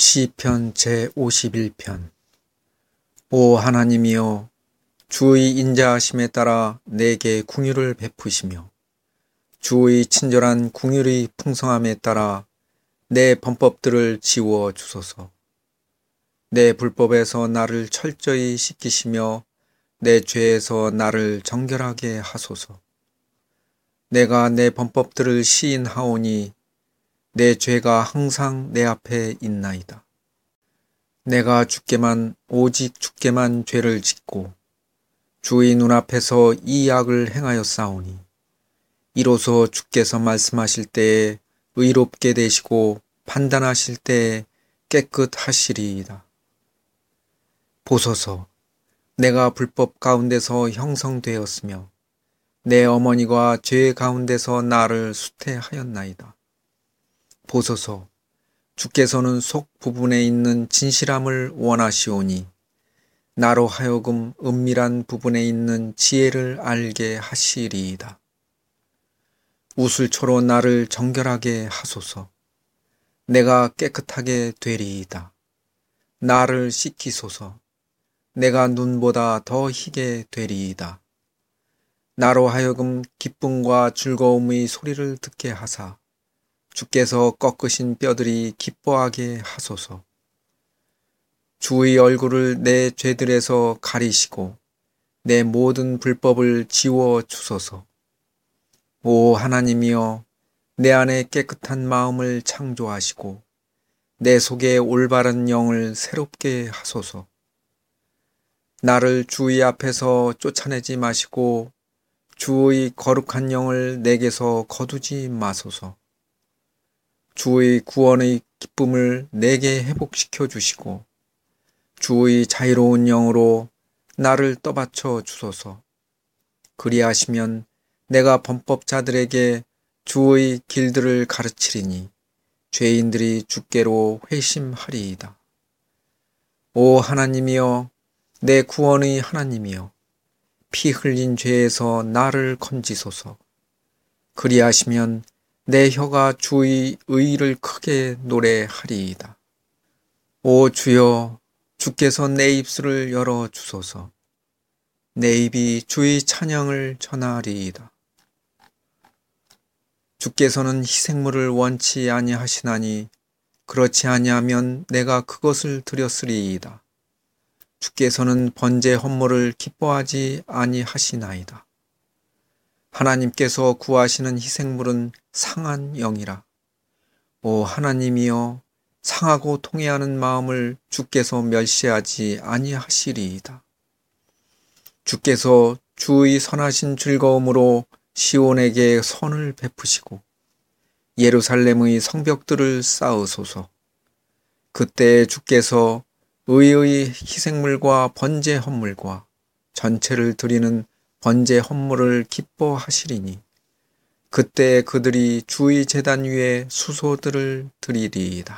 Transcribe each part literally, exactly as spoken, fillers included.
시편 제오십일 편. 오 하나님이여, 주의 인자하심에 따라 내게 긍휼을 베푸시며 주의 친절한 긍휼의 풍성함에 따라 내 범법들을 지워 주소서. 내 불법에서 나를 철저히 씻기시며 내 죄에서 나를 정결하게 하소서. 내가 내 범법들을 시인하오니 내 죄가 항상 내 앞에 있나이다. 내가 주께만 오직 주께만 죄를 짓고 주의 눈앞에서 이 악을 행하였사오니 이로써 주께서 말씀하실 때에 의롭게 되시고 판단하실 때에 깨끗하시리이다. 보소서, 내가 불법 가운데서 형성되었으며 내 어머니가 죄 가운데서 나를 수태하였나이다. 보소서, 주께서는 속 부분에 있는 진실함을 원하시오니 나로 하여금 은밀한 부분에 있는 지혜를 알게 하시리이다. 우슬초로 나를 정결하게 하소서. 내가 깨끗하게 되리이다. 나를 씻기소서. 내가 눈보다 더 희게 되리이다. 나로 하여금 기쁨과 즐거움의 소리를 듣게 하사 주께서 꺾으신 뼈들이 기뻐하게 하소서. 주의 얼굴을 내 죄들에서 가리시고 내 모든 불법을 지워 주소서. 오 하나님이여, 내 안에 깨끗한 마음을 창조하시고 내 속에 올바른 영을 새롭게 하소서. 나를 주의 앞에서 쫓아내지 마시고 주의 거룩한 영을 내게서 거두지 마소서. 주의 구원의 기쁨을 내게 회복시켜 주시고 주의 자유로운 영으로 나를 떠받쳐 주소서. 그리하시면 내가 범법자들에게 주의 길들을 가르치리니 죄인들이 주께로 회심하리이다. 오 하나님이여, 내 구원의 하나님이여, 피 흘린 죄에서 나를 건지소서. 그리하시면 내 혀가 주의 의를 크게 노래하리이다. 오 주여, 주께서 내 입술을 열어 주소서. 내 입이 주의 찬양을 전하리이다. 주께서는 희생물을 원치 아니하시나니 그렇지 아니하면 내가 그것을 드렸으리이다. 주께서는 번제 헌물을 기뻐하지 아니하시나이다. 하나님께서 구하시는 희생물은 상한 영이라. 오 하나님이여, 상하고 통회하는 마음을 주께서 멸시하지 아니하시리이다. 주께서 주의 선하신 즐거움으로 시온에게 선을 베푸시고 예루살렘의 성벽들을 쌓으소서. 그때 주께서 의의 희생물과 번제 헌물과 전체를 드리는 번제 헌물을 기뻐하시리니 그때 그들이 주의 제단 위에 수소들을 드리리이다.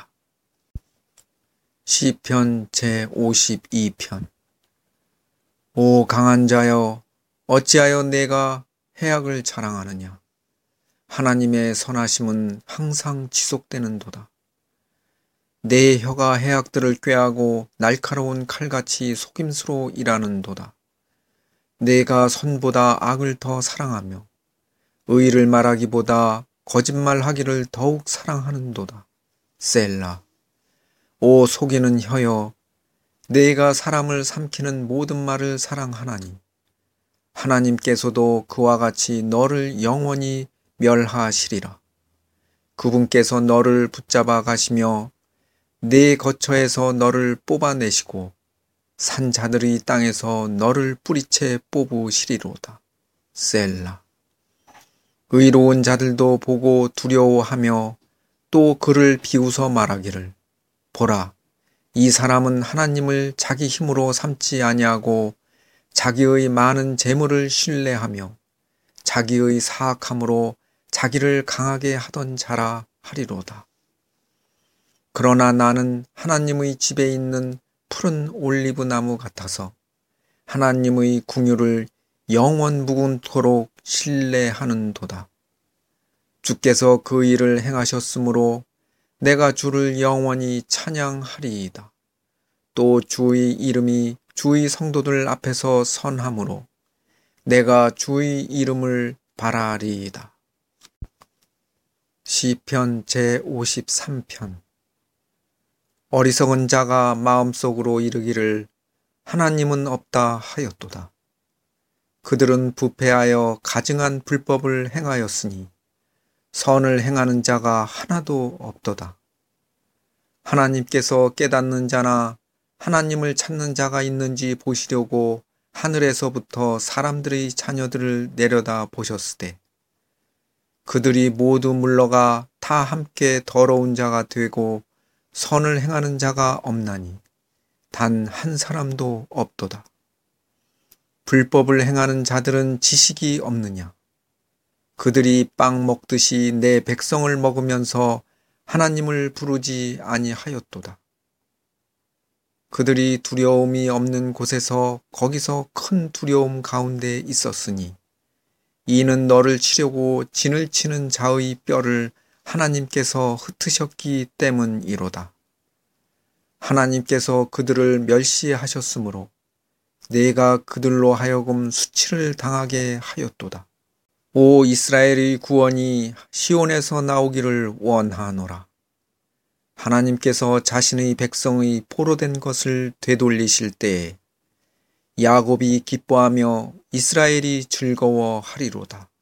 시편 제오십이 편. 오 강한 자여, 어찌하여 내가 해악을 자랑하느냐. 하나님의 선하심은 항상 지속되는도다. 내 혀가 해악들을 꾀하고 날카로운 칼같이 속임수로 일하는도다. 내가 선보다 악을 더 사랑하며 의를 말하기보다 거짓말하기를 더욱 사랑하는도다. 셀라. 오 속이는 혀여, 내가 사람을 삼키는 모든 말을 사랑하나니 하나님께서도 그와 같이 너를 영원히 멸하시리라. 그분께서 너를 붙잡아 가시며 네 거처에서 너를 뽑아내시고 산자들의 땅에서 너를 뿌리채 뽑으시리로다. 셀라. 의로운 자들도 보고 두려워하며 또 그를 비웃어 말하기를, 보라, 이 사람은 하나님을 자기 힘으로 삼지 아니하고 자기의 많은 재물을 신뢰하며 자기의 사악함으로 자기를 강하게 하던 자라 하리로다. 그러나 나는 하나님의 집에 있는 푸른 올리브 나무 같아서 하나님의 긍휼을 영원 무궁토록 신뢰하는도다. 주께서 그 일을 행하셨으므로 내가 주를 영원히 찬양하리이다. 또 주의 이름이 주의 성도들 앞에서 선함으로 내가 주의 이름을 바라리이다. 시편 제오십삼 편. 어리석은 자가 마음속으로 이르기를 하나님은 없다 하였도다. 그들은 부패하여 가증한 불법을 행하였으니 선을 행하는 자가 하나도 없도다. 하나님께서 깨닫는 자나 하나님을 찾는 자가 있는지 보시려고 하늘에서부터 사람들의 자녀들을 내려다 보셨으되 그들이 모두 물러가 다 함께 더러운 자가 되고 선을 행하는 자가 없나니 단 한 사람도 없도다. 불법을 행하는 자들은 지식이 없느냐? 그들이 빵 먹듯이 내 백성을 먹으면서 하나님을 부르지 아니하였도다. 그들이 두려움이 없는 곳에서 거기서 큰 두려움 가운데 있었으니 이는 너를 치려고 진을 치는 자의 뼈를 하나님께서 흩으셨기 때문이로다. 하나님께서 그들을 멸시하셨으므로 내가 그들로 하여금 수치를 당하게 하였도다. 오 이스라엘의 구원이 시온에서 나오기를 원하노라. 하나님께서 자신의 백성의 포로된 것을 되돌리실 때에 야곱이 기뻐하며 이스라엘이 즐거워하리로다.